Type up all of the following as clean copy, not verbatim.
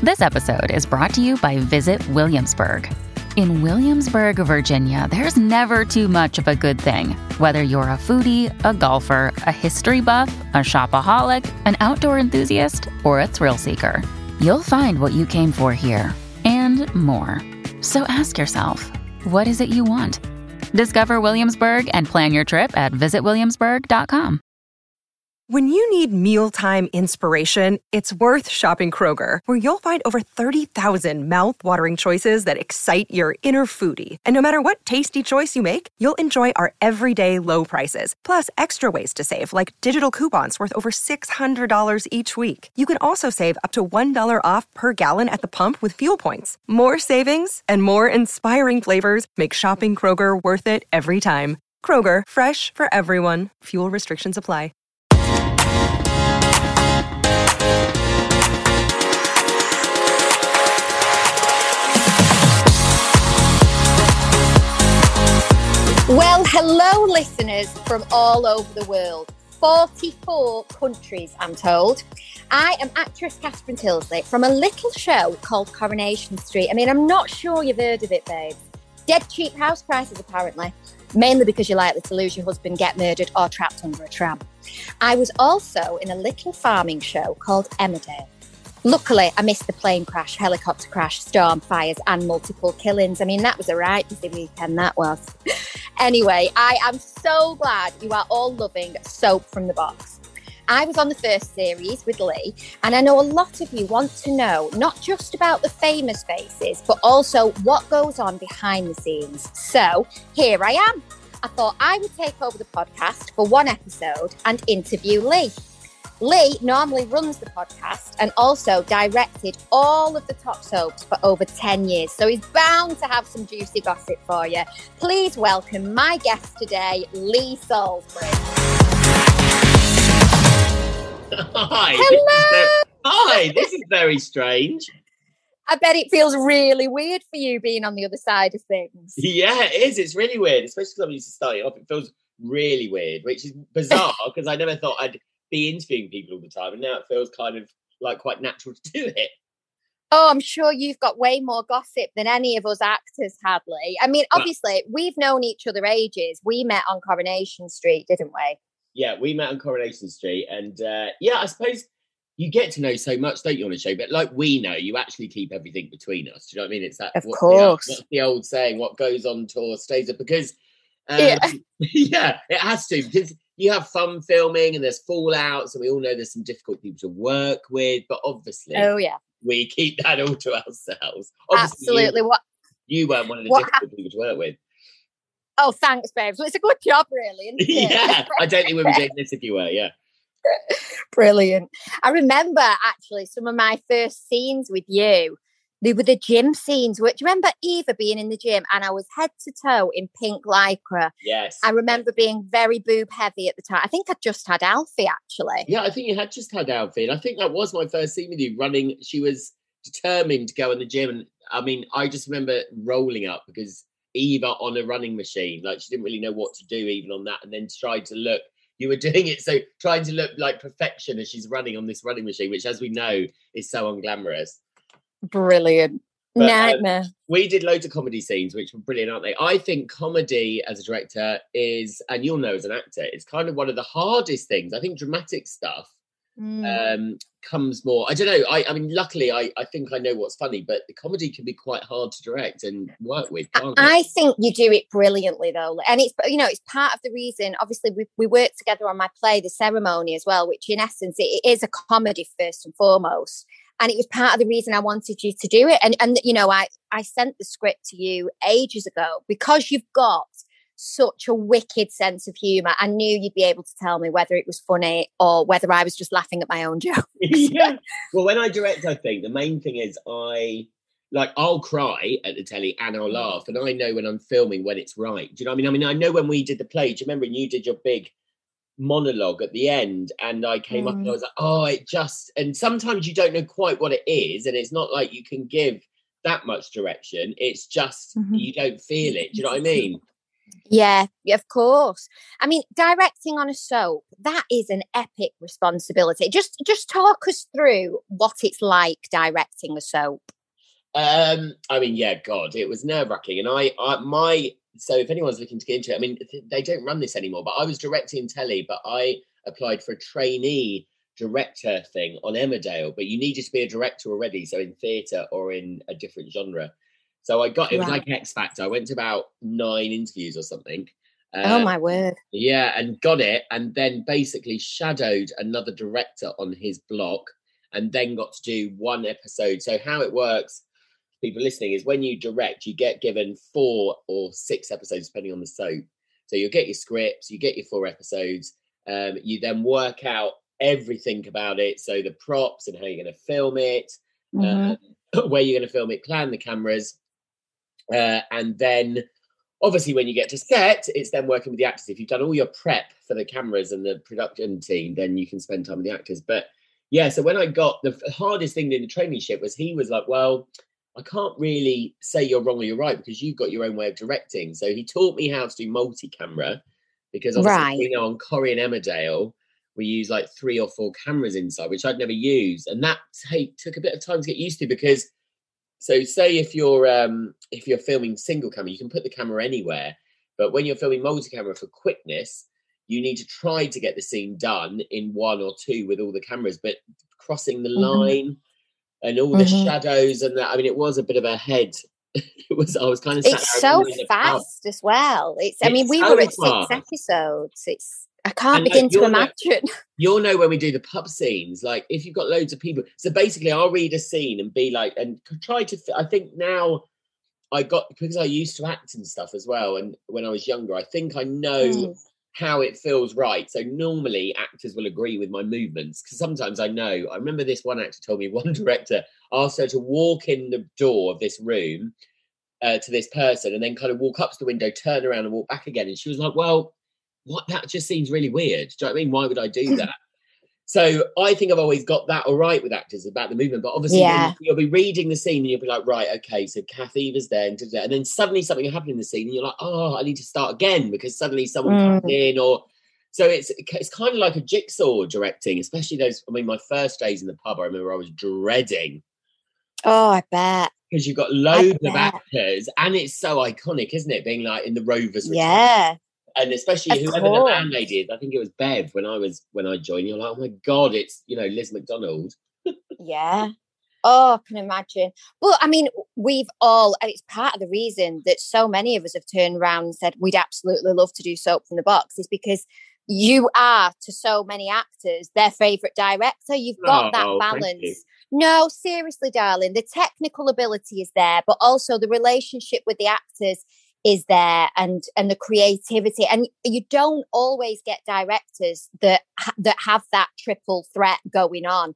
This episode is brought to you by Visit Williamsburg. In Williamsburg, Virginia, there's never too much of a good thing. Whether you're a foodie, a golfer, a history buff, a shopaholic, an outdoor enthusiast, or a thrill seeker, you'll find what you came for here and more. So ask yourself, what is it you want? Discover Williamsburg and plan your trip at visitwilliamsburg.com. When you need mealtime inspiration, it's worth shopping Kroger, where you'll find over 30,000 mouth-watering choices that excite your inner foodie. And no matter what tasty choice you make, you'll enjoy our everyday low prices, plus extra ways to save, like digital coupons worth over $600 each week. You can also save up to $1 off per gallon at the pump with fuel points. More savings and more inspiring flavors make shopping Kroger worth it every time. Kroger, fresh for everyone. Fuel restrictions apply. Well, hello, listeners from all over the world. 44 countries, I'm told. I am actress Catherine Tilsley from a little show called Coronation Street. I mean, I'm not sure you've heard of it, babe. Dead cheap house prices, apparently. Mainly because you're likely to lose your husband, get murdered, or trapped under a tram. I was also in a little farming show called Emmerdale. Luckily, I missed the plane crash, helicopter crash, storm, fires, and multiple killings. I mean, that was a right busy weekend, that was. Anyway, I am so glad you are all loving Soap from the Box. I was on the first series with Lee, and I know a lot of you want to know not just about the famous faces, but also what goes on behind the scenes. So here I am. I thought I would take over the podcast for one episode and interview Lee. Lee normally runs the podcast and also directed all of the top soaps for over 10 years. So he's bound to have some juicy gossip for you. Please welcome my guest today, Lee Salisbury. Hi. Hello. This is very strange. I bet it feels really weird for you being on the other side of things. Yeah, it is. It's really weird, especially because I'm used to starting off. It feels really weird, which is bizarre because I never thought I'd be interviewing people all the time, and now it feels kind of like quite natural to do it. Oh, I'm sure you've got way more gossip than any of us actors, Hadley. I mean, obviously, we've known each other ages. We met on Coronation Street, didn't we? Yeah, we met on Coronation Street, and I suppose you get to know so much, don't you, on a show? But like we know, you actually keep everything between us. Do you know what I mean? It's that. Of course. What's the old saying? What goes on tour stays up. Because yeah, it has to, because you have fun filming and there's fallouts, and we all know there's some difficult people to work with. But obviously, we keep that all to ourselves. Obviously, absolutely. You weren't one of the difficult people to work with. Oh, thanks, babe. So it's a good job, really, isn't it? Yeah, I don't think we'd be doing this if you were, yeah. Brilliant. I remember, actually, some of my first scenes with you. They were the gym scenes. Do you remember Eva being in the gym and I was head to toe in pink lycra? Yes. I remember being very boob heavy at the time. I think I'd just had Alfie, actually. Yeah, I think you had just had Alfie. And I think that was my first scene with you running. She was determined to go in the gym. And I mean, I just remember rolling up because Eva on a running machine, like she didn't really know what to do even on that. And then tried to look. You were doing it, so trying to look like perfection as she's running on this running machine, which, as we know, is so unglamorous. Brilliant. But, nightmare. We did loads of comedy scenes, which were brilliant, aren't they? I think comedy as a director is, and you'll know as an actor, it's kind of one of the hardest things. I think dramatic stuff comes more, I don't know, I mean, luckily, I think I know what's funny, but the comedy can be quite hard to direct and work with, can't it? I think you do it brilliantly, though. And it's, you know, it's part of the reason, obviously, we worked together on my play, The Ceremony, as well, which in essence, it is a comedy first and foremost. And it was part of the reason I wanted you to do it. And you know, I sent the script to you ages ago because you've got such a wicked sense of humour. I knew you'd be able to tell me whether it was funny or whether I was just laughing at my own jokes. Yeah. Well, when I direct, I think the main thing is I'll cry at the telly and I'll laugh. And I know when I'm filming when it's right. Do you know what I mean? I know when we did the play, do you remember when you did your big monologue at the end and I came up and I was like, and sometimes you don't know quite what it is, and it's not like you can give that much direction. It's just you don't feel it. Do you know what I mean? Yeah, of course. I mean, directing on a soap, that is an epic responsibility. Just talk us through what it's like directing a soap. I mean, yeah, God, it was nerve-wracking. And so if anyone's looking to get into it, I mean, they don't run this anymore, but I was directing telly, but I applied for a trainee director thing on Emmerdale, but you needed to be a director already, so in theatre or in a different genre. So it was like X Factor. I went to about 9 interviews or something. Oh my word. Yeah, and got it, and then basically shadowed another director on his block, and then got to do 1 episode. So how it works, people listening, is when you direct, you get given 4 or 6 episodes depending on the soap. So you'll get your scripts, you get your 4 episodes, you then work out everything about it, so the props and how you're going to film it, where you're going to film it, plan the cameras, and then obviously when you get to set, it's then working with the actors. If you've done all your prep for the cameras and the production team, then you can spend time with the actors. But yeah, so when I got the hardest thing in the traineeship was he was like, well, I can't really say you're wrong or you're right because you've got your own way of directing. So he taught me how to do multi-camera, because obviously we know on Corrie and Emmerdale, we use like 3 or 4 cameras inside, which I'd never used. And that took a bit of time to get used to, because so say if you're filming single camera, you can put the camera anywhere. But when you're filming multi-camera for quickness, you need to try to get the scene done in 1 or 2 with all the cameras, but crossing the line and all the shadows and that. I mean, it was a bit of a head. I was kind of. It's so fast as well. I mean, we were at 6 episodes. I can't begin to imagine. You'll know when we do the pub scenes, like if you've got loads of people. So basically, I'll read a scene and be like, and try to. I think now because I used to act and stuff as well, and when I was younger, I think I know how it feels right. So normally actors will agree with my movements, because sometimes I know. I remember this one actor told me, one director asked her to walk in the door of this room to this person, and then kind of walk up to the window, turn around and walk back again. And she was like, well, what? That just seems really weird. Do you know what I mean? Why would I do that? So I think I've always got that all right with actors about the movement. But obviously you'll be reading the scene and you'll be like, right, okay, so Kathy was there and then suddenly something will happen in the scene and you're like, oh, I need to start again because suddenly someone comes in. Or so it's kind of like a jigsaw directing, especially those. I mean, my first days in the pub, I remember I was dreading. Oh, I bet. Because you've got loads of actors and it's so iconic, isn't it? Being like in the Rovers. Yeah. And especially whoever the landlady is, I think it was Bev when I joined. You're like, oh my God, it's Liz McDonald. Yeah. Oh, I can imagine. Well, I mean, it's part of the reason that so many of us have turned around and said we'd absolutely love to do Soap from the Box, is because you are, to so many actors, their favourite director. You've got that balance. No, seriously, darling, the technical ability is there, but also the relationship with the actors is there, and the creativity. And you don't always get directors that have that triple threat going on.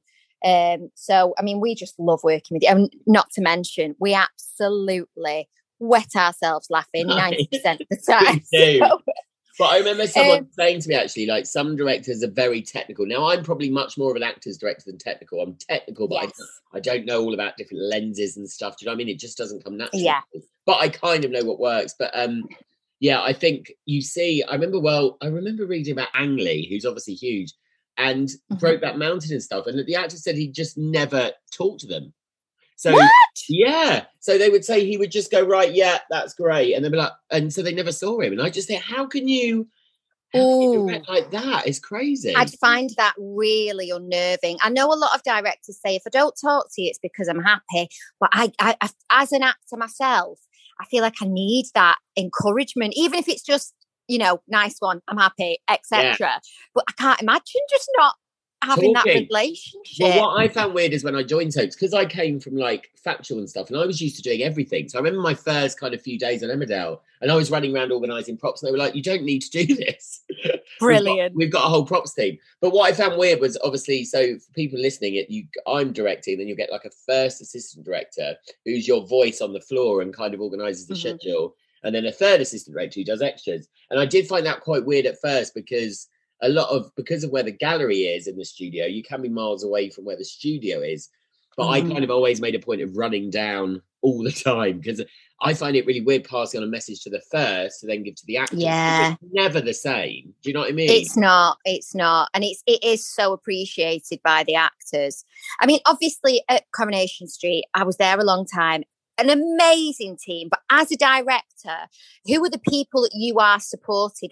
So, I mean, we just love working with you. And not to mention, we absolutely wet ourselves laughing 90% of the time. So, but I remember someone saying to me, actually, like, some directors are very technical. Now, I'm probably much more of an actor's director than technical. I'm technical, but I don't know all about different lenses and stuff. Do you know what I mean? It just doesn't come naturally. Yeah. But I kind of know what works. But I think I remember reading about Ang Lee, who's obviously huge, and Brokeback Mountain and stuff. And the actor said he just never talked to them. So, what? Yeah. So they would say he would just go, right, yeah, that's great. And they'd be like, and so they never saw him. And I just think, how can you direct like that? It's crazy. I'd find that really unnerving. I know a lot of directors say, if I don't talk to you, it's because I'm happy. But I as an actor myself, I feel like I need that encouragement, even if it's just, nice one, I'm happy, etc. Yeah. But I can't imagine just not having that relationship. Well, what I found weird is when I joined Soaps, because I came from like Factual and stuff, and I was used to doing everything. So I remember my first kind of few days on Emmerdale, and I was running around organising props, and they were like, you don't need to do this. Brilliant. We've got a whole props team. But what I found weird was, obviously, so for people listening, I'm directing, then you get like a first assistant director who's your voice on the floor and kind of organises the schedule, and then a third assistant director who does extras. And I did find that quite weird at first, because of where the gallery is in the studio, you can be miles away from where the studio is. But I kind of always made a point of running down all the time, because I find it really weird passing on a message to the first to then give to the actors. Yeah. It's never the same. Do you know what I mean? It's not. And it is so appreciated by the actors. I mean, obviously at Coronation Street, I was there a long time, an amazing team. But as a director, who are the people that you are supported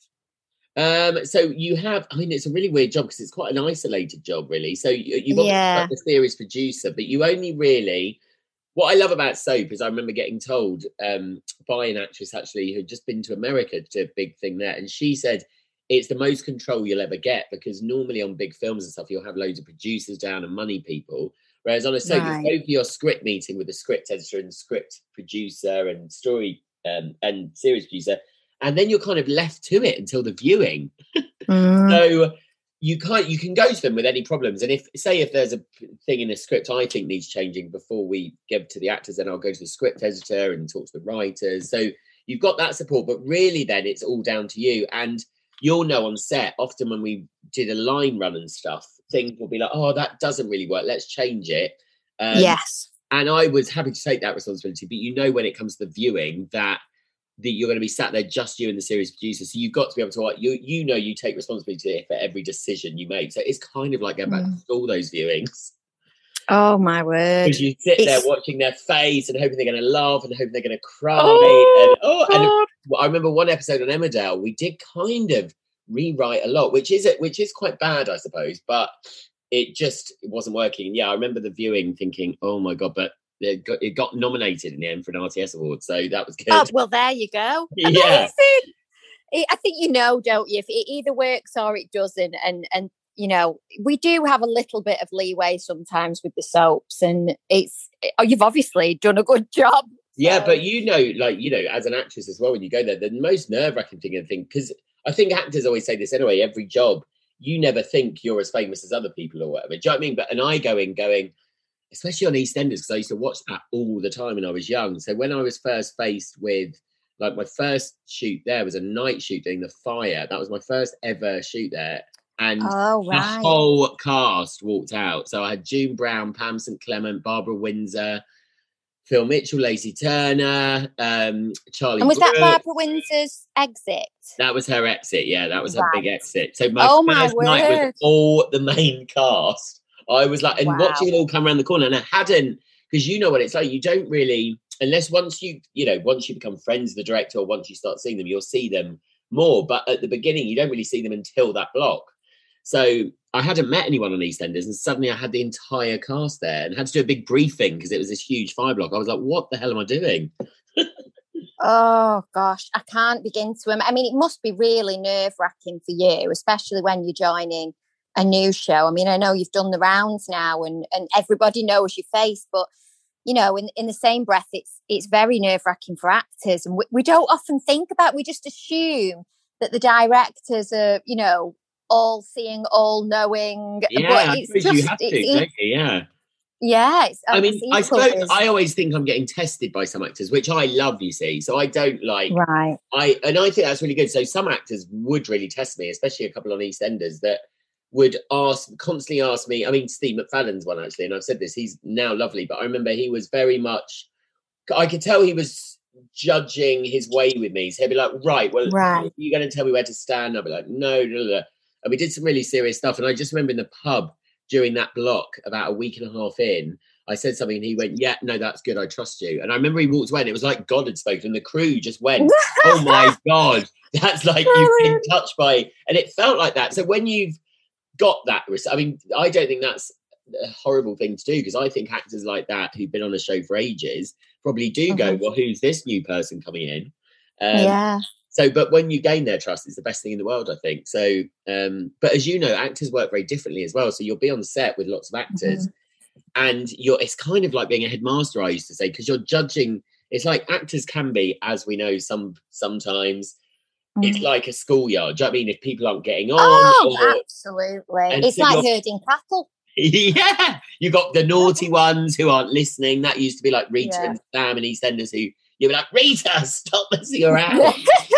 by? So you have, I mean, it's a really weird job because it's quite an isolated job, really. So you've obviously got the series producer, but you only really, what I love about soap is I remember getting told by an actress actually who'd just been to America to a big thing there. And she said, it's the most control you'll ever get, because normally on big films and stuff, you'll have loads of producers down and money people. Whereas on a soap, you go for your script meeting with the script editor and script producer and story and series producer. And then you're kind of left to it until the viewing. So you can go to them with any problems. And if there's a thing in a script I think needs changing before we give to the actors, then I'll go to the script editor and talk to the writers. So you've got that support, but really then it's all down to you. And you'll know on set, often when we did a line run and stuff, things will be like, oh, that doesn't really work. Let's change it. Yes. And I was happy to take that responsibility. But you know, when it comes to the viewing, that you're going to be sat there, just you and the series producer. So you've got to be able to, you take responsibility for every decision you make. So it's kind of like going back to all those viewings. Oh, my word. Because you sit there watching their face and hoping they're going to laugh and hoping they're going to cry. And I remember one episode on Emmerdale, we did kind of rewrite a lot, which is quite bad, I suppose, but it wasn't working. Yeah, I remember the viewing thinking, oh my God, but it got nominated in the end for an RTS award, so that was good. Oh, well, there you go. Amazing. Yeah. I think don't you? If it either works or it doesn't, and we do have a little bit of leeway sometimes with the soaps, and you've obviously done a good job. So. Yeah, but as an actress as well, when you go there, the most nerve-wracking thing, I think, because I think actors always say this anyway, every job, you never think you're as famous as other people or whatever. Do you know what I mean? And I going, especially on EastEnders, because I used to watch that all the time when I was young. So when I was first faced with, like, my first shoot there was a night shoot doing The Fire. That was my first ever shoot there. And the whole cast walked out. So I had June Brown, Pam St. Clement, Barbara Windsor, Phil Mitchell, Lacey Turner, Charlie. And was that Barbara Windsor's exit? That was her exit, yeah. That was her big exit. So my first night was all the main cast. I was like, and watching it all come around the corner, and I hadn't, because you know what it's like, you don't really, unless once you become friends with the director, or once you start seeing them, you'll see them more. But at the beginning, you don't really see them until that block. So I hadn't met anyone on EastEnders, and suddenly I had the entire cast there and had to do a big briefing because it was this huge fire block. I was like, what the hell am I doing? Oh, gosh, I can't begin to. I mean, it must be really nerve-wracking for you, especially when you're joining a new show. I mean, I know you've done the rounds now and everybody knows your face, but in the same breath, it's very nerve-wracking for actors, and we don't often think about. We just assume that the directors are all seeing, all knowing. Yeah, but I suppose you have to, don't you? Yeah. Yeah, I mean, I suppose I always think I'm getting tested by some actors, which I love, you see. So I don't like. Right. I think that's really good. So some actors would really test me, especially a couple on EastEnders that would constantly ask me. I mean, Steve McFadden's one, actually, and I've said this, he's now lovely, but I remember he was very much, I could tell he was judging his way with me. So he'd be like, right, are you going to tell me where to stand? I'd be like, no. And we did some really serious stuff. And I just remember in the pub during that block, about a week and a half in, I said something and he went, yeah, no, that's good. I trust you. And I remember he walked away and it was like God had spoken, and the crew just went, oh my God, that's like you've been touched by, and it felt like that. So when you've got that, I mean, I don't think that's a horrible thing to do, because I think actors like that who've been on a show for ages probably do go, well, who's this new person coming in? Yeah. So, but when you gain their trust, it's the best thing in the world, I think. So, but as you know, actors work very differently as well. So you'll be on set with lots of actors and it's kind of like being a headmaster, I used to say, because you're judging. It's like actors can be, as we know, sometimes it's like a schoolyard. Do you know what I mean? If people aren't getting on. Absolutely. It's like herding cattle. Yeah. You got the naughty ones who aren't listening. That used to be like Rita and Sam and EastEnders, who you'd be like, Rita, stop messing around.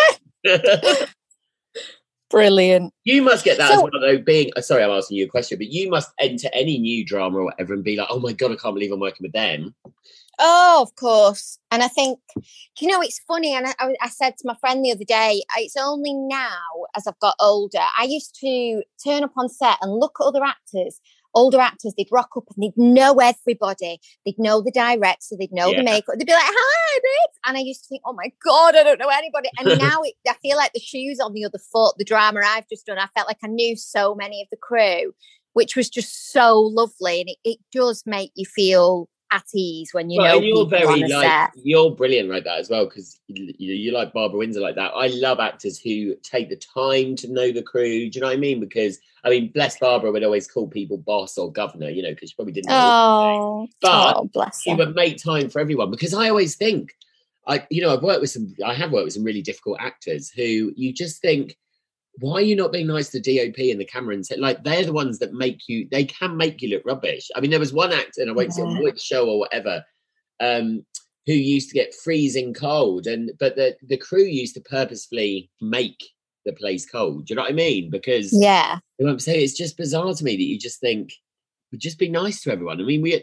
Brilliant. You must get that as well, though, sorry, I'm asking you a question, but you must enter any new drama or whatever and be like, oh my God, I can't believe I'm working with them. Oh, of course. And I think, it's funny. And I said to my friend the other day, it's only now as I've got older, I used to turn up on set and look at older actors, they'd rock up and they'd know everybody. They'd know the director, they'd know the makeup. They'd be like, hi, babes. And I used to think, oh my God, I don't know anybody. And now I feel like the shoe's on the other foot, the drama I've just done. I felt like I knew so many of the crew, which was just so lovely. And it does make you feel at ease when you know you're people on a set. You're brilliant like that as well, because you like Barbara Windsor like that. I love actors who take the time to know the crew. Do you know what I mean? Because bless Barbara would always call people boss or governor, because she probably didn't know. But bless she would make time for everyone, because I always think I have worked with some really difficult actors who you just think, why are you not being nice to the DOP and the camera and say, like, they're the ones that they can make you look rubbish. There was one actor, and I won't say which show or whatever, who used to get freezing cold, but the crew used to purposefully make the place cold. Do you know what I mean? Because I'm saying, it's just bizarre to me that you just think, just be nice to everyone.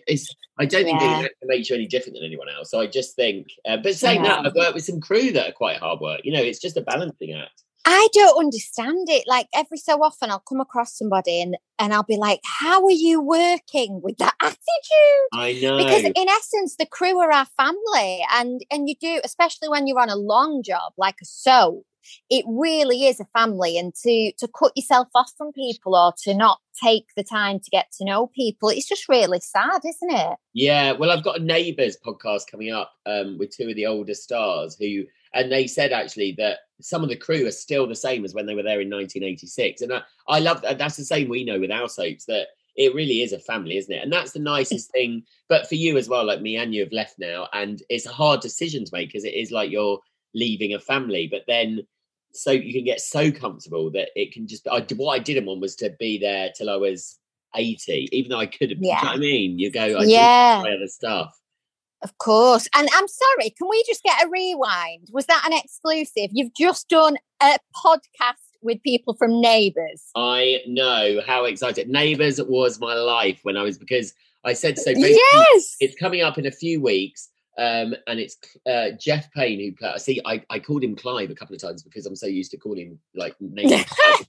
I don't think being an actor makes you any different than anyone else. So I just think, but saying that, I've worked with some crew that are quite hard work. It's just a balancing act. I don't understand it. Like, every so often I'll come across somebody and I'll be like, how are you working with that attitude? I know. Because in essence, the crew are our family. And you do, especially when you're on a long job, like a soap, it really is a family. And to cut yourself off from people or to not take the time to get to know people, it's just really sad, isn't it? Yeah. Well, I've got a Neighbours podcast coming up with two of the older stars and they said actually that some of the crew are still the same as when they were there in 1986. And I love that. That's the same we know with our soaps, that it really is a family, isn't it? And that's the nicest thing. But for you as well, like me and you have left now, and it's a hard decision to make because it is like you're leaving a family. But then so you can get so comfortable that it can just... what I didn't want was to be there till I was 80, even though I could have... Yeah. You know what I mean? You go, I do my other stuff. Of course. And I'm sorry, can we just get a rewind? Was that an exclusive? You've just done a podcast with people from Neighbours. I know, how excited. Neighbours was my life when I was... Because I said so. Basically, it's coming up in a few weeks. And it's Jeff Payne who plays... See, I called him Clive a couple of times because I'm so used to calling him like names.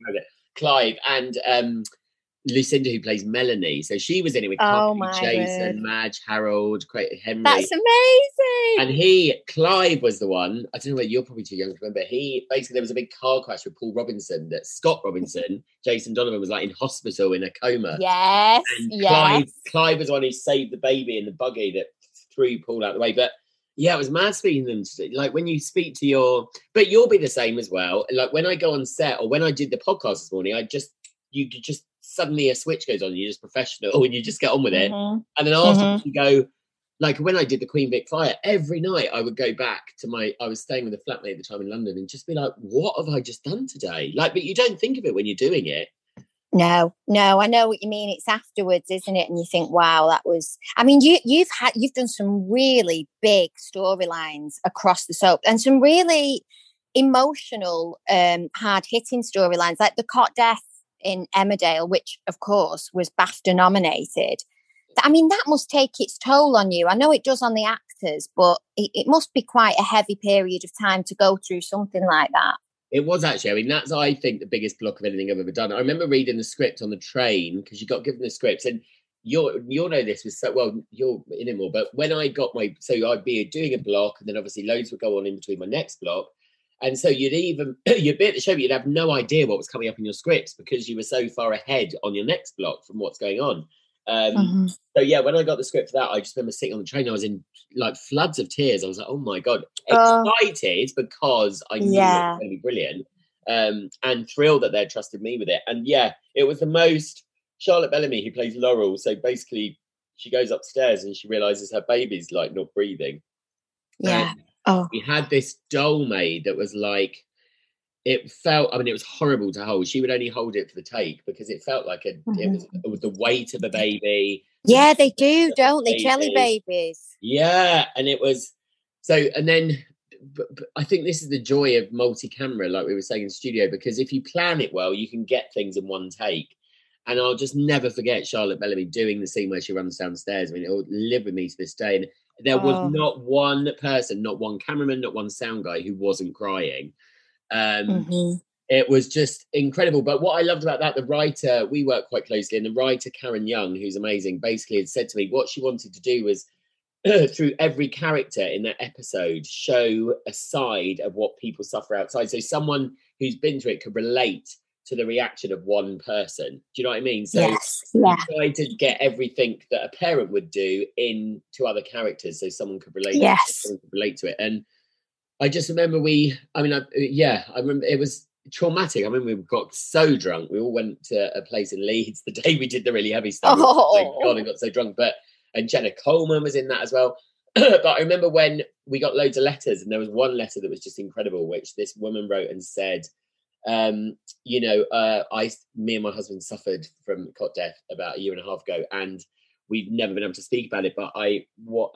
Clive. And Lucinda, who plays Melanie. So she was in it with Jason, Madge, Harold, Henry. That's amazing. And Clive was the one, I don't know whether you're probably too young to remember, there was a big car crash with Paul Robinson, that Scott Robinson, Jason Donovan, was like in hospital in a coma. Yes, and Clive was the one who saved the baby in the buggy that threw Paul out the way. But yeah, it was mad speaking to them. Like when you speak to but you'll be the same as well. Like when I go on set or when I did the podcast this morning, you just suddenly a switch goes on and you're just professional and you just get on with it. And then after you go, like when I did the Queen Vic Fire, every night I would go back to I was staying with a flatmate at the time in London and just be like, what have I just done today? Like, but you don't think of it when you're doing it. No, I know what you mean. It's afterwards, isn't it? And you think, wow, that was... you've done some really big storylines across the soap and some really emotional, hard-hitting storylines, like the cot death in Emmerdale, which of course was BAFTA nominated. That must take its toll on you. I know it does on the actors, but it must be quite a heavy period of time to go through something like that. It was actually. That's, I think, the biggest block of anything I've ever done. I remember reading the script on the train because you got given the scripts, and you'll know this was so well. You're in it more, but when I got I'd be doing a block, and then obviously loads would go on in between my next block. And so you'd be at the show, but you'd have no idea what was coming up in your scripts because you were so far ahead on your next block from what's going on. So yeah, when I got the script for that, I just remember sitting on the train. I was in like floods of tears. I was like, oh my God, excited because I knew it was going to be brilliant, and thrilled that they'd trusted me with it. And yeah, it was the most... Charlotte Bellamy, who plays Laurel, so basically she goes upstairs and she realizes her baby's like not breathing. Yeah. We had this doll maid that was like, it felt, it was horrible to hold. She would only hold it for the take because it felt like it was the weight of the baby. Yeah, they do, don't they? Jelly babies. Yeah, and it was so. And then, but I think this is the joy of multi-camera, like we were saying in studio, because if you plan it well, you can get things in one take. And I'll just never forget Charlotte Bellamy doing the scene where she runs downstairs. I mean, it'll live with me to this day. And there was not one person, not one cameraman, not one sound guy who wasn't crying. It was just incredible. But what I loved about that, the writer, we work quite closely, and the writer, Karen Young, who's amazing, basically had said to me what she wanted to do was, through every character in that episode, show a side of what people suffer outside. So someone who's been through it could relate to the reaction of one person. Do you know what I mean? So we tried to get everything that a parent would do into other characters, so someone could relate. Someone could relate to it. And I just remember I remember it was traumatic. I remember we got so drunk. We all went to a place in Leeds the day we did the really heavy stuff. Oh God, I got so drunk. And Jenna Coleman was in that as well. But I remember when we got loads of letters, and there was one letter that was just incredible, which this woman wrote and said, me and my husband suffered from cot death about 1.5 years ago, and we've never been able to speak about it. But I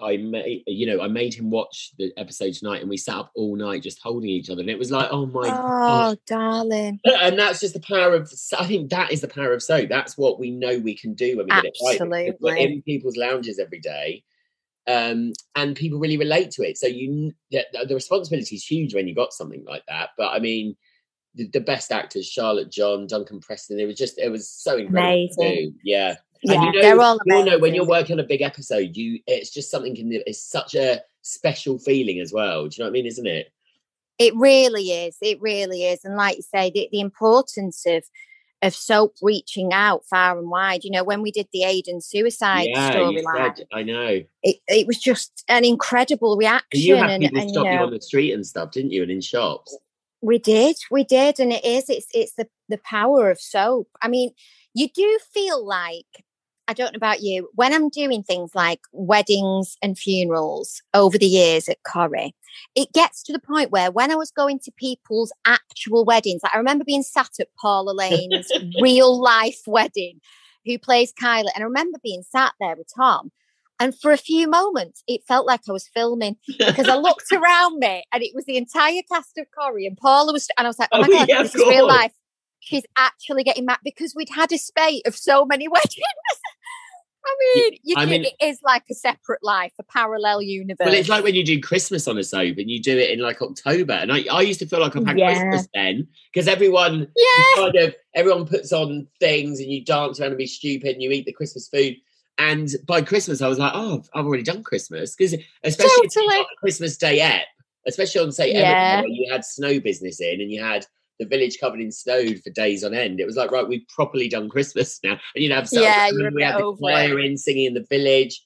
made him watch the episode tonight, and we sat up all night just holding each other, and it was like, oh my God, darling. And that's just the power of. I think that is the power of soap. That's what we know we can do when we get it right. Absolutely, we're in people's lounges every day. And people really relate to it. So the responsibility is huge when you got something like that. But I mean, the best actors, Charlotte John, Duncan Preston, it was so incredible to do. Yeah. And they're all amazing. When you're working on a big episode, it's just something it's such a special feeling as well. Do you know what I mean? Isn't it? It really is. It really is. And like you say, the importance of soap reaching out far and wide. You know, when we did the Aidan suicide storyline, I know it was just an incredible reaction. You had people stop you on the street and stuff, didn't you? And in shops. We did, and it's the power of soap. I mean, you do feel like, I don't know about you, when I'm doing things like weddings and funerals over the years at Corrie, it gets to the point where when I was going to people's actual weddings, like I remember being sat at Paula Lane's real life wedding, who plays Kylie, and I remember being sat there with Tom, and for a few moments it felt like I was filming, because I looked around me and it was the entire cast of Corrie, and Paula was, and I was like, oh my God, this is real life. She's actually getting mad, because we'd had a spate of so many weddings. I mean, it is like a separate life, a parallel universe. Well, it's like when you do Christmas on a soap and you do it in like October. And I used to feel like I've had Christmas then, because everyone puts on things and you dance around and be stupid and you eat the Christmas food. And by Christmas, I was like, oh, I've already done Christmas. Because especially if you got Christmas Day Ep, especially on, say, Everton, where you had snow business in and you had the village covered in snow for days on end. It was like, right, we've properly done Christmas now. And you'd have we had the choir in singing in the village.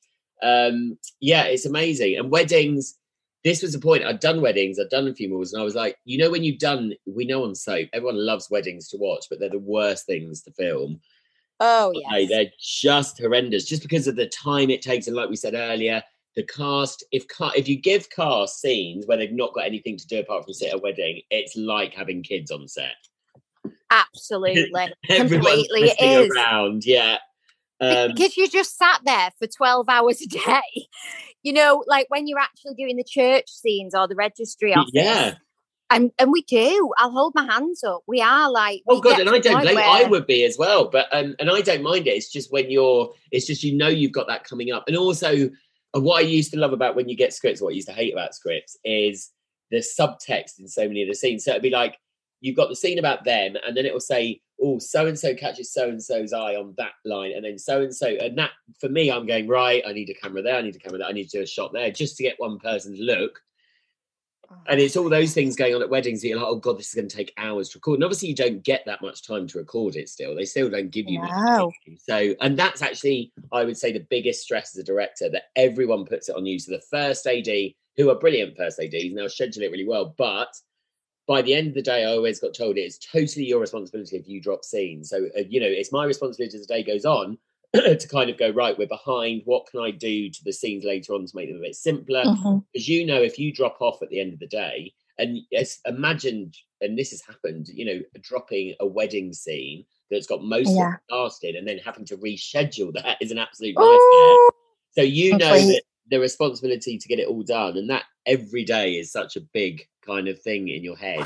It's amazing. And weddings, this was the point. I'd done weddings, I'd done funerals, and I was like, we know on soap, everyone loves weddings to watch, but they're the worst things to film. Oh, yeah. They're just horrendous, just because of the time it takes. And like we said earlier, the cast, if you give cast scenes where they've not got anything to do apart from sit at a wedding, it's like having kids on set. Absolutely. Completely, it is. Around, because you just sat there for 12 hours a day. You know, like when you're actually doing the church scenes or the registry office. Yeah. And we do. I'll hold my hands up. We are like, oh God, and I don't blame. I would be as well, but and I don't mind it. It's just you've got that coming up, and also what I used to love about when you get scripts, what I used to hate about scripts, is the subtext in so many of the scenes. So it'd be like you've got the scene about them, and then it will say, "Oh, so and so catches so and so's eye on that line," and then so and so, and that for me, I'm going right. I need a camera there. I need a camera there. I need to do a shot there just to get one person's look. And it's all those things going on at weddings that you're like, oh God, this is going to take hours to record. And obviously you don't get that much time to record it still. They still don't give you much. So, and that's actually, I would say, the biggest stress as a director, that everyone puts it on you. So the first AD, who are brilliant first ADs, now schedule it really well. But by the end of the day, I always got told it's totally your responsibility if you drop scenes. So, it's my responsibility as the day goes on to kind of go, right, we're behind. What can I do to the scenes later on to make them a bit simpler? Because if you drop off at the end of the day, and imagine, and this has happened, dropping a wedding scene that's got most of the cast in, and then having to reschedule that is an absolute nightmare. So that the responsibility to get it all done, and that every day is such a big kind of thing in your head.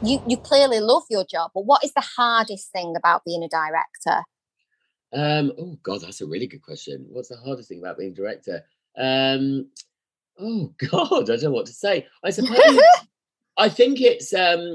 you clearly love your job, but what is the hardest thing about being a director? Oh God, that's a really good question. What's the hardest thing about being a director? Oh God, I don't know what to say. I suppose I think it's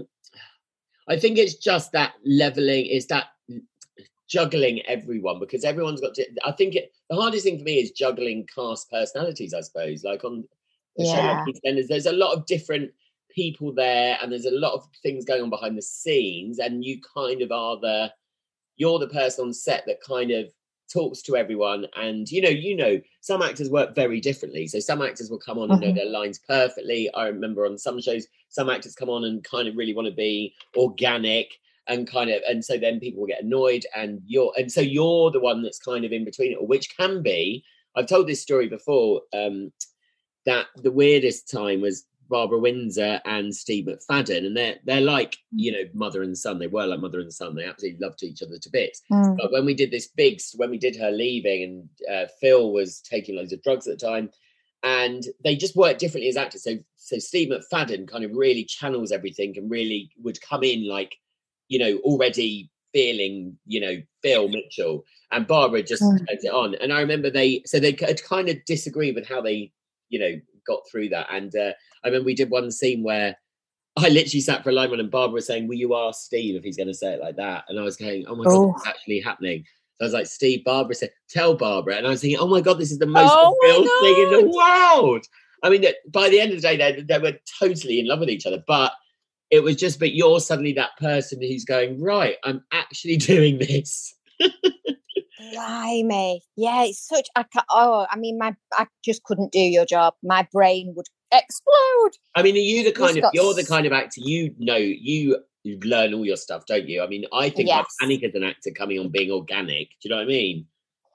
just that leveling, is that juggling everyone, because everyone's got to. I think the hardest thing for me is juggling cast personalities, I suppose. Like on a show like EastEnders, there's a lot of different people there, and there's a lot of things going on behind the scenes, and you kind of you're the person on set that kind of talks to everyone. And you know some actors work very differently, so some actors will come on and know their lines perfectly. I remember on some shows some actors come on and kind of really want to be organic and so then people will get annoyed, and so you're the one that's kind of in between it all, which can be. I've told this story before, that the weirdest time was Barbara Windsor and Steve McFadden, and they're like, mother and son. They were like mother and son. They absolutely loved each other to bits. But when we did her leaving, and Phil was taking loads of drugs at the time, and they just worked differently as actors. So Steve McFadden kind of really channels everything and really would come in like, already feeling, Phil Mitchell, and Barbara just turns it on. And I remember they kind of disagree with how they, got through that. And I remember we did one scene where I literally sat for a line and Barbara was saying, will you ask Steve if he's going to say it like that? And I was going, oh my God, it's actually happening. So I was like, Steve, Barbara said, tell Barbara. And I was thinking, oh my God, this is the most real thing in the world. I mean, by the end of the day, they were totally in love with each other. But it was just, but you're suddenly that person who's going, right, I'm actually doing this. Blimey. Yeah, it's such I just couldn't do your job. My brain would explode. I mean, you're the kind of actor, you learn all your stuff, don't you? I mean, I think I panic as an actor coming on being organic. Do you know what I mean?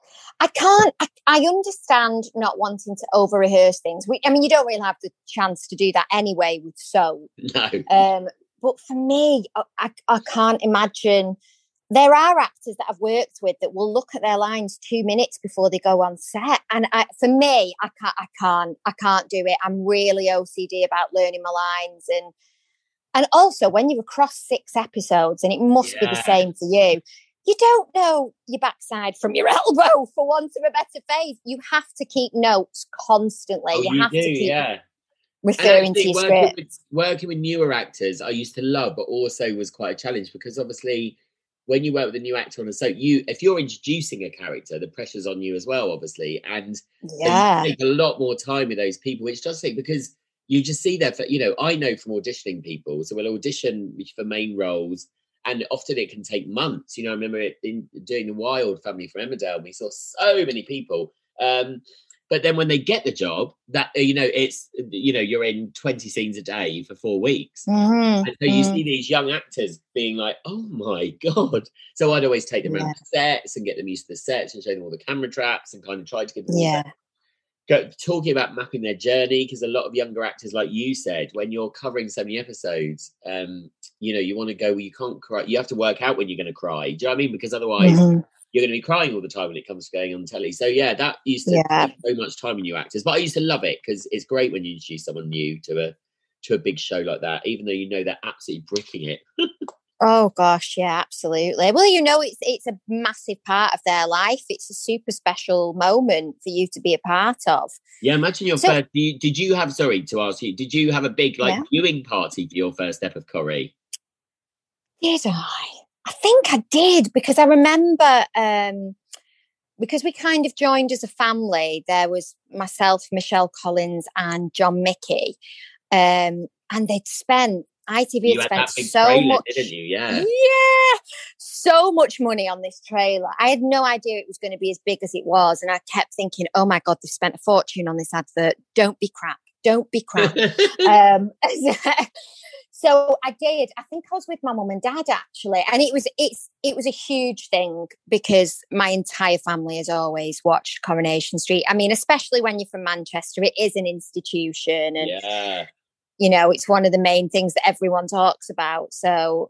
I understand not wanting to over rehearse things. You don't really have the chance to do that anyway with soap. No. But for me, I can't imagine. There are actors that I've worked with that will look at their lines 2 minutes before they go on set, and for me, I can't do it. I'm really OCD about learning my lines, and also when you're across 6 episodes, and it must be the same for you. You don't know your backside from your elbow, for want of a better phrase. You have to keep notes constantly. You have to keep referring to your script. Working with newer actors, I used to love, but also was quite a challenge, because obviously, when you work with a new actor on a soap, if you're introducing a character, the pressure's on you as well, obviously. And so you take a lot more time with those people, which does take, because you just see that, I know from auditioning people, so we'll audition for main roles, and often it can take months. I remember doing the Wild family from Emmerdale, we saw so many people. But then when they get the job, that it's you're in 20 scenes a day for 4 weeks, and so you see these young actors being like, "Oh my God!" So I'd always take them around the sets and get them used to the sets and show them all the camera traps and kind of try to give them talking about mapping their journey, because a lot of younger actors, like you said, when you're covering so many episodes, you want to go where you can't cry. You have to work out when you're going to cry. Do you know what I mean? Because otherwise. You're going to be crying all the time when it comes to going on telly. So that used to take so much time in new actors, but I used to love it, because it's great when you introduce someone new to a big show like that, even though they're absolutely bricking it. Oh gosh, yeah, absolutely. Well, it's a massive part of their life. It's a super special moment for you to be a part of. Yeah, imagine your first. Did you have? Sorry to ask you. Did you have a big viewing party for your first step of Corrie? Did I think I did, because I remember, because we kind of joined as a family. There was myself, Michelle Collins, and John Mickey, and ITV had spent so trailer, much, didn't you? Yeah, so much money on this trailer. I had no idea it was going to be as big as it was, and I kept thinking, "Oh my God, they've spent a fortune on this advert. Don't be crap. Don't be crap." So I did. I think I was with my mum and dad, actually, and it was a huge thing, because my entire family has always watched Coronation Street. I mean, especially when you're from Manchester, it is an institution, and it's one of the main things that everyone talks about. So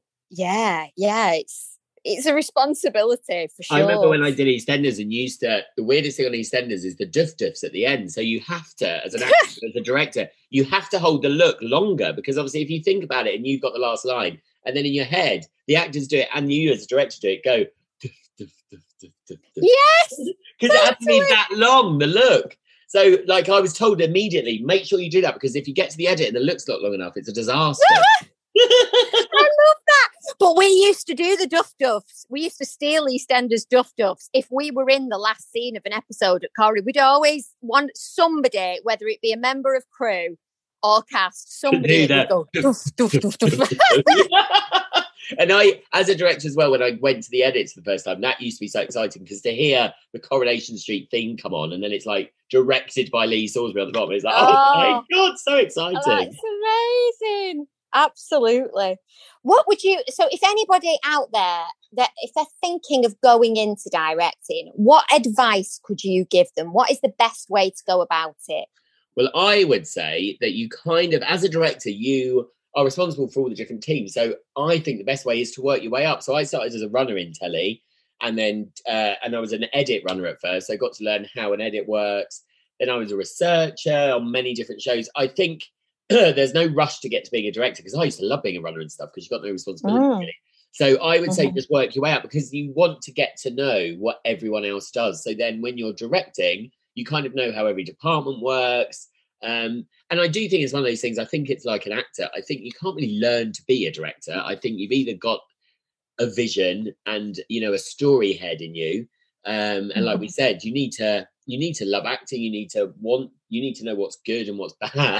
it's a responsibility for sure. I remember when I did EastEnders, and the weirdest thing on EastEnders is the duffs at the end. So you have to, as an actor, as a director, you have to hold the look longer, because obviously if you think about it and you've got the last line And then in your head, the actors do it and you as a director do it, go, yes, because it has to be that long, the look. So, like, I was told immediately, make sure you do that, because if you get to the edit and the look's not long enough, it's a disaster. I love that. But we used to do the duffs. We used to steal EastEnders duffs. If we were in the last scene of an episode at Corrie, we'd always want somebody, whether it be a member of crew or cast, somebody would go, duff. And I, as a director as well, when I went to the edits the first time, that used to be so exciting, because to hear the Coronation Street theme come on, and then it's like directed by Lee Salisbury on the bottom, it's like, oh my God, so exciting. That's amazing. Absolutely. What would you, so if anybody out there, that if they're thinking of going into directing, what advice could you give them? What is the best way to go about it? Well, I would say that you kind of, as a director, you are responsible for all the different teams. So I think the best way is to work your way up. So I started as a runner in telly, and then and I was an edit runner at first. So I got to learn how an edit works. Then I was a researcher on many different shows. I think there's no rush to get to being a director, because I used to love being a runner and stuff, because you've got no responsibility. Really. So I would say just work your way up, because you want to get to know what everyone else does. So then when you're directing, you kind of know how every department works. And I do think it's one of those things, I think it's like an actor. I think you can't really learn to be a director. I think you've either got a vision and, you know, a story head in you. And like we said, you need to love acting. You need to know what's good and what's bad.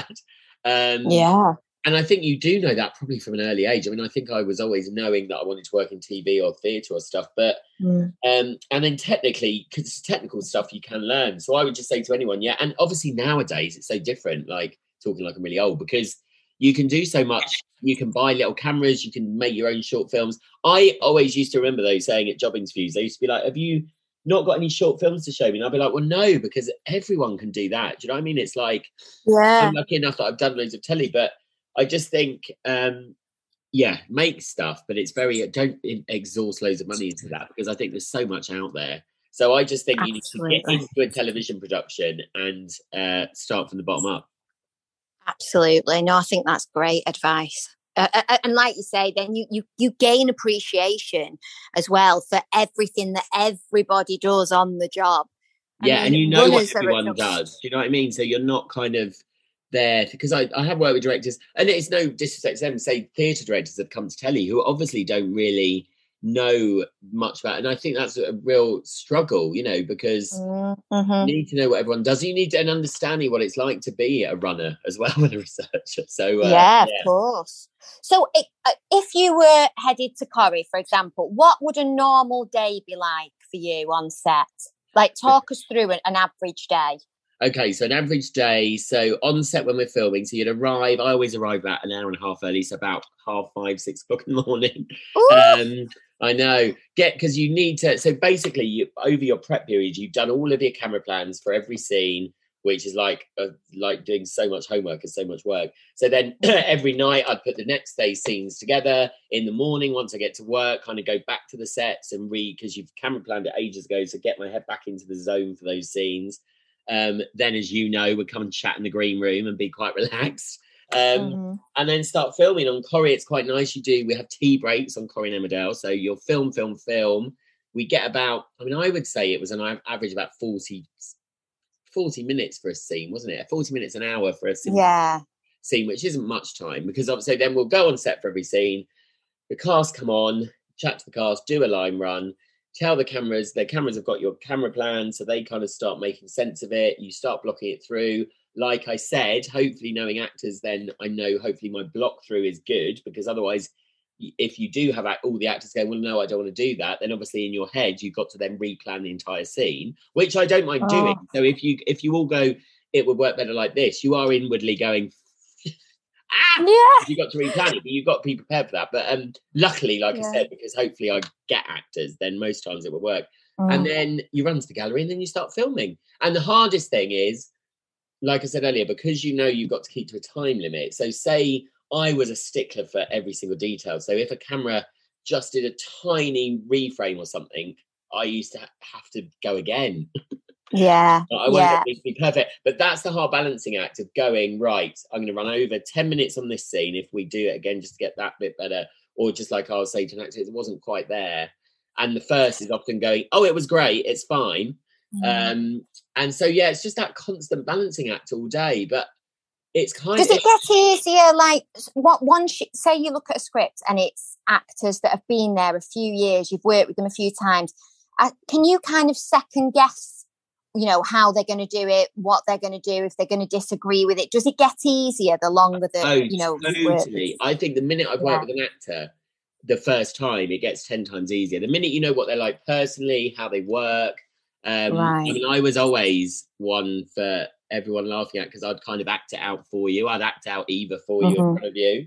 And I think you do know that probably from an early age. I mean, I think I was always knowing that I wanted to work in TV or theatre or stuff, but and then technically, because it's technical stuff you can learn. So I would just say to anyone, and obviously nowadays it's so different, like talking like I'm really old, because you can do so much. You can buy little cameras, you can make your own short films. I always used to remember those saying at job interviews, they used to be like, have you not got any short films to show me? And I'd be like, well, no, because everyone can do that. Do you know what I mean? It's like, I'm lucky enough that I've done loads of telly, but I just think, make stuff, but it's don't exhaust loads of money into that, because I think there's so much out there. So I just think you need to get into a television production and start from the bottom up. Absolutely. No, I think that's great advice. And like you say, then you gain appreciation as well for everything that everybody does on the job. And you know what everyone does. Do you know what I mean? So you're not kind of there, because I have worked with directors, and it's no disrespect to them, say theatre directors have come to telly who obviously don't really know much about it. And I think that's a real struggle, you know, because you need to know what everyone does. You need an understanding what it's like to be a runner as well, and a researcher. So of course. So if you were headed to Corrie, for example, what would a normal day be like for you on set? Like, talk us through an average day. Okay, so an average day, so on set when we're filming, so you'd arrive, I always arrive about an hour and a half early, so about 5:30, 6 o'clock in the morning. I know, because you need to, so basically over your prep period, you've done all of your camera plans for every scene, which is like doing so much homework and so much work. So then every night I'd put the next day's scenes together. In the morning, once I get to work, kind of go back to the sets and read, because you've camera planned it ages ago, so get my head back into the zone for those scenes. Then, as you know, we'd come and chat in the green room and be quite relaxed. And then start filming. On Corrie, it's quite nice. We have tea breaks on Corrie and Emmerdale. So you'll film. We get about, I would say it was an average about 40 minutes for a scene, wasn't it? 40 minutes, an hour for a scene, which isn't much time, because obviously then we'll go on set for every scene. The cast come on, chat to the cast, do a line run, tell the cameras have got your camera plan, so they kind of start making sense of it. You start blocking it through. Like I said, hopefully knowing actors, then I know hopefully my block through is good, because otherwise, if you do have all the actors going, well, no, I don't want to do that, then obviously in your head, you've got to then replan the entire scene, which I don't mind doing. So if you all go, it would work better like this, you are inwardly going, you got to replan it, but you've got to be prepared for that. But luckily, like I said, because hopefully I get actors, then most times it will work. And then you run to the gallery and then you start filming. And the hardest thing is, like I said earlier, because you've got to keep to a time limit. So say I was a stickler for every single detail. So if a camera just did a tiny reframe or something, I used to have to go again. I want it to be perfect. But that's the hard balancing act of going, right, I'm going to run over 10 minutes on this scene if we do it again just to get that bit better. or just like I'll say to an actor, it wasn't quite there. And the first is often going, oh, it was great, it's fine. And so, yeah, it's just that constant balancing act all day. But it's kind Does it get easier? Like, say you look at a script and it's actors that have been there a few years, you've worked with them a few times. Can you kind of second guess, you know, how they're going to do it, what they're going to do, if they're going to disagree with it? Does it get easier the longer that, you know? Totally. I think the minute I've worked with an actor, the first time, it gets 10 times easier. The minute you know what they're like personally, how they work. I mean, I was always one for everyone laughing at because I'd kind of act it out for you. I'd act out Eva for you in front of you.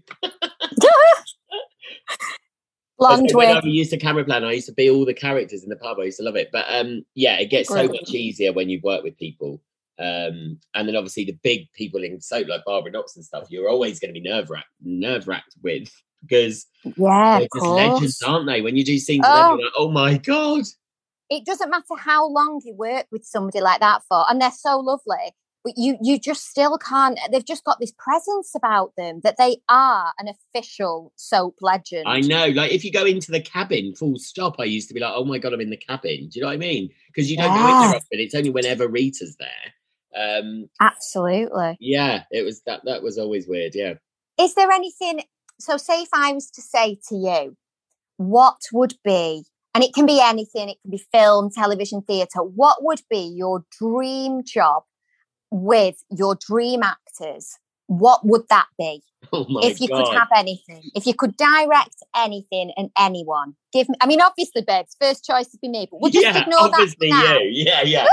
When I used to camera plan, I used to be all the characters in the pub. I used to love it. But yeah, it gets so much easier when you've worked with people. And then obviously the big people in soap like Barbara Knox and stuff, you're always going to be nerve-wracked with, because they're just legends, aren't they? When you do scenes with them, you're like, oh my God. It doesn't matter how long you work with somebody like that for, and they're so lovely, but you just still can't, they've just got this presence about them that they are an official soap legend. I know, like if you go into the cabin, full stop, I used to be like, oh my God, I'm in the cabin. Do you know what I mean? Because you don't go in there often, it's only whenever Rita's there. Absolutely. Yeah, it was that was always weird, yeah. Is there anything, so say if I was to say to you, what would be, and it can be anything, it can be film, television, theatre, what would be your dream job with your dream actors? What would that be? Oh my if you God. Could have anything, if you could direct anything and anyone, give me, I mean, obviously, babes, first choice would be me, but we'll just ignore that for now. Yeah.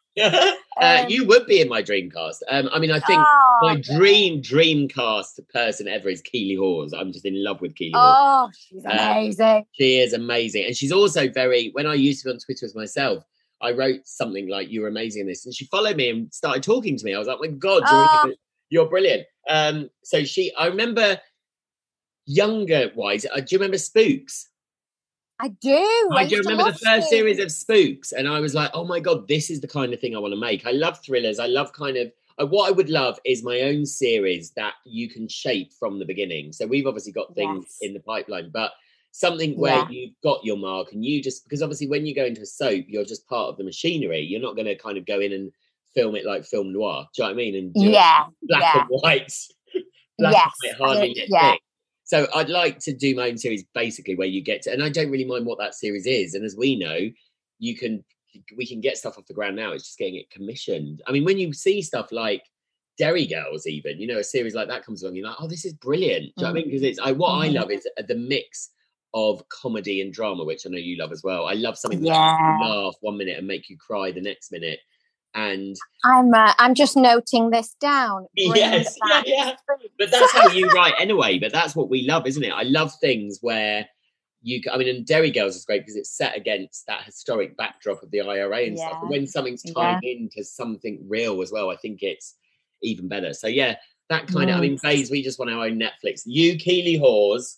You would be in my dream cast. I mean, I think my dream cast person ever is Keeley Hawes. I'm just in love with Keeley Hawes. Oh, she's amazing. She is amazing. And she's also when I used to be on Twitter as myself, I wrote something like, "You're amazing in this." And she followed me and started talking to me. I was like, my God, you're brilliant. So I remember younger wise, do you remember Spooks? I do. I do remember the first series of Spooks, and I was like, oh my God, this is the kind of thing I want to make. I love thrillers. I love what I would love is my own series that you can shape from the beginning. So we've obviously got things in the pipeline, but something where you've got your mark and you just, because obviously when you go into a soap, you're just part of the machinery. You're not going to kind of go in and film it like film noir. Do you know what I mean? And black and white. Black and white hardly get thick. So I'd like to do my own series basically where you get to, and I don't really mind what that series is. And as we know, we can get stuff off the ground now. It's just getting it commissioned. I mean, when you see stuff like Derry Girls, even, you know, a series like that comes along, you're like, oh, this is brilliant. Do you know what I mean? Because it's what I love is the mix of comedy and drama, which I know you love as well. I love something that makes you laugh 1 minute and make you cry the next minute. And I'm just noting this down. Yes, but that's how you write anyway. But that's what we love, isn't it? I love things where and Derry Girls is great because it's set against that historic backdrop of the IRA and stuff. But when something's tied into something real as well, I think it's even better. So yeah, that kind of. I mean, Faze, we just want our own Netflix. You, Keeley Hawes,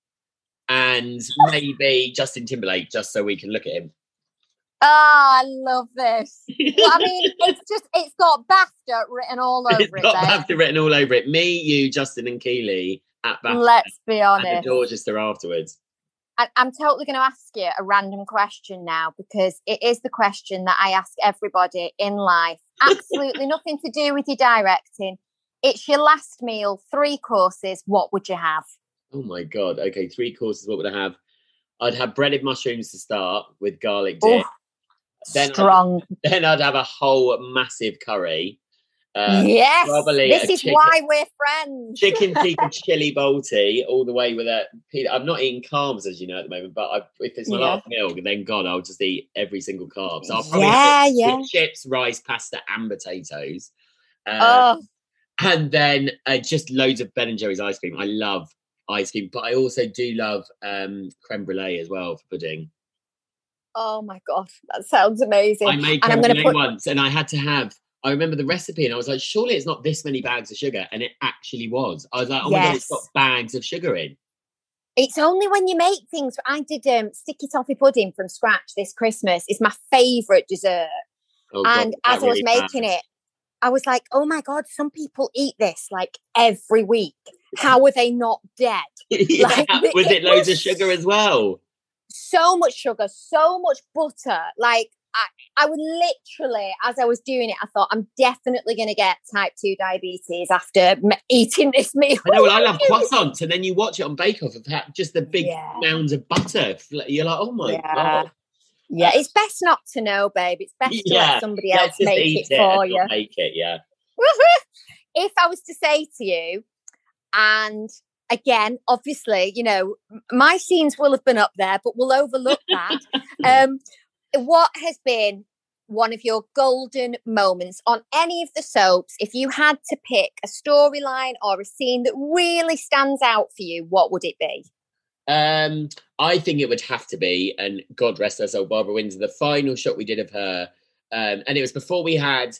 and maybe Justin Timberlake, just so we can look at him. Oh, I love this. Well, I mean, it's got BAFTA written all over it. It's got BAFTA written all over it. Me, you, Justin and Keeley at BAFTA. Let's be honest. And the Dorchester afterwards. I'm totally going to ask you a random question now, because it is the question that I ask everybody in life. Absolutely nothing to do with your directing. It's your last meal, 3 courses. What would you have? Oh my God. Okay, 3 courses. What would I have? I'd have breaded mushrooms to start with garlic dip. Then I'd have a whole massive curry. Yes, this is why we're friends. Chicken tikka chili bolty all the way with I'm not eating carbs, as you know, at the moment, but if it's my last meal, then God, I'll just eat every single carb. So I'll probably have chips, rice, pasta and potatoes. And then just loads of Ben & Jerry's ice cream. I love ice cream, but I also do love creme brulee as well for pudding. Oh my God, that sounds amazing. I made creme brulee once, and I remember the recipe, and I was like, surely it's not this many bags of sugar, and it actually was. I was like, oh my God, it's got bags of sugar in. It's only when you make things. I did sticky toffee pudding from scratch this Christmas. It's my favourite dessert. Oh, and God, as I was making it, I was like, oh my God, some people eat this like every week. how are they not dead? Yeah. Like, Was it loads of sugar as well? So much sugar, so much butter. Like, I would literally, as I was doing it, I thought, I'm definitely going to get type 2 diabetes after eating this meal. I know, well, I love croissants, and then you watch it on Bake Off of just the big mounds of butter. You're like, oh my God. Yeah, it's best not to know, babe. It's best to let somebody else make it for you. Make it, yeah. If I was to say to you, and again, obviously, you know, my scenes will have been up there, but we'll overlook that. What has been one of your golden moments on any of the soaps? If you had to pick a storyline or a scene that really stands out for you, what would it be? I think it would have to be, and God rest her soul, Barbara Windsor, the final shot we did of her. And it was before we had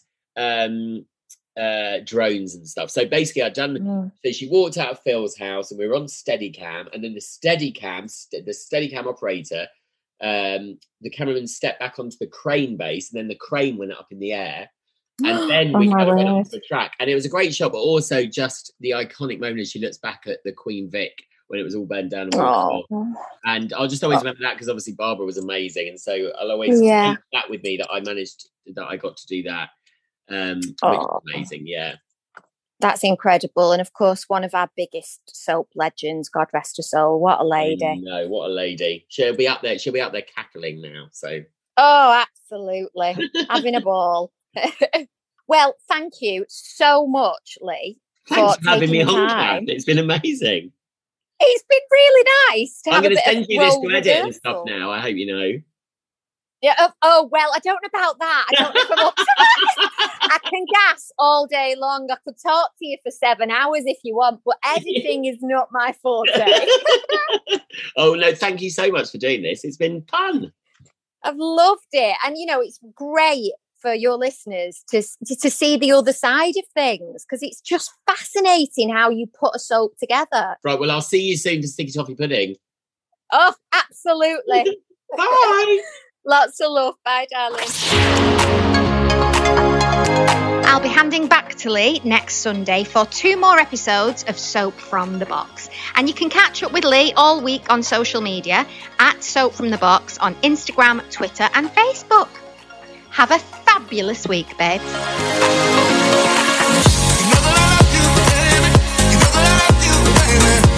drones and stuff. So basically I'd done, so she walked out of Phil's house and we were on Steadicam, and then the Steadicam operator, the cameraman stepped back onto the crane base, and then the crane went up in the air, and then we kind of went onto the track, and it was a great shot, but also just the iconic moment as she looks back at the Queen Vic when it was all burned down and I'll just always remember that, because obviously Barbara was amazing, and so I'll always take that with me, that I got to do that, which was amazing. That's incredible. And of course, one of our biggest soap legends, God rest her soul. What a lady. No, what a lady. She'll be up there cackling now. So. Oh, absolutely. Having a ball. Well, thank you so much, Lee. Thanks for having me on, Kat. It's been amazing. It's been really nice to have a bit of I'm going to send you this to edit and stuff now. I hope you know. Yeah. Oh, well, I don't know about that. I don't know if I'm up to that. I can gas all day long. I could talk to you for 7 hours if you want, but editing is not my forte. Oh, no, thank you so much for doing this. It's been fun. I've loved it. And, you know, it's great for your listeners to see the other side of things, because it's just fascinating how you put a soap together. Right, well, I'll see you soon for Sticky Toffee Pudding. Oh, absolutely. Bye. Lots of love. Bye, darling. I'll be handing back to Lee next Sunday for 2 more episodes of Soap from the Box. And you can catch up with Lee all week on social media at Soap from the Box on Instagram, Twitter and Facebook. Have a fabulous week, babes. You know that I love you, baby. You know that I love you, baby.